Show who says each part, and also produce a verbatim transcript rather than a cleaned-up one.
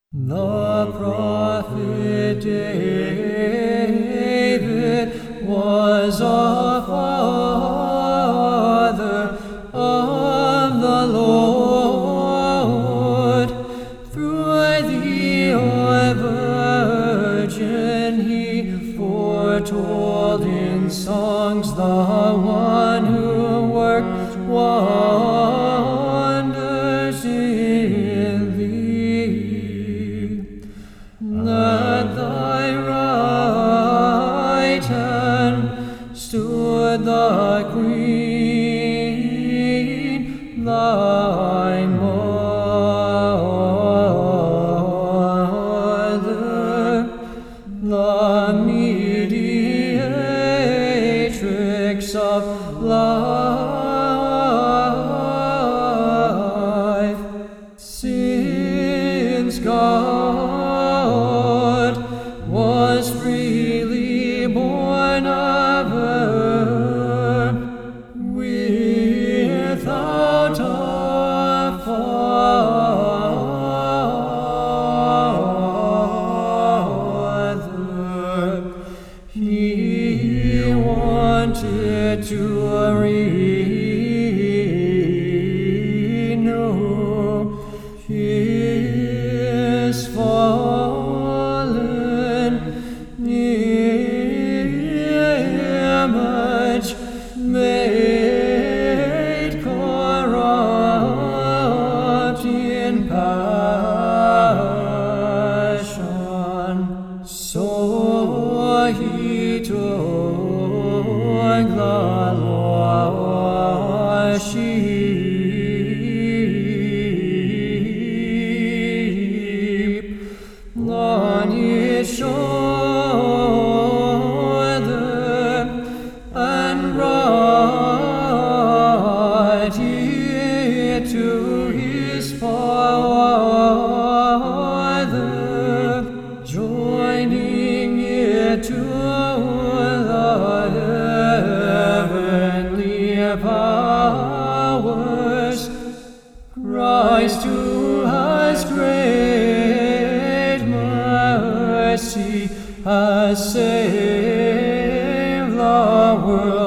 Speaker 1: The prophet David was a father of the Lord. Through the Virgin he foretold in songs the one who worked wonders in thee. At thy right hand stood the Queen, thy mother, the mediatrix of life. Since God was freely born of her, without a father, he wanted to renew his fallen image, made corrupt in passion. So he took the lost sheep on his shoulder and brought it to his father, joining it to the heavenly powers. Christ, who has great mercy, has saved the world.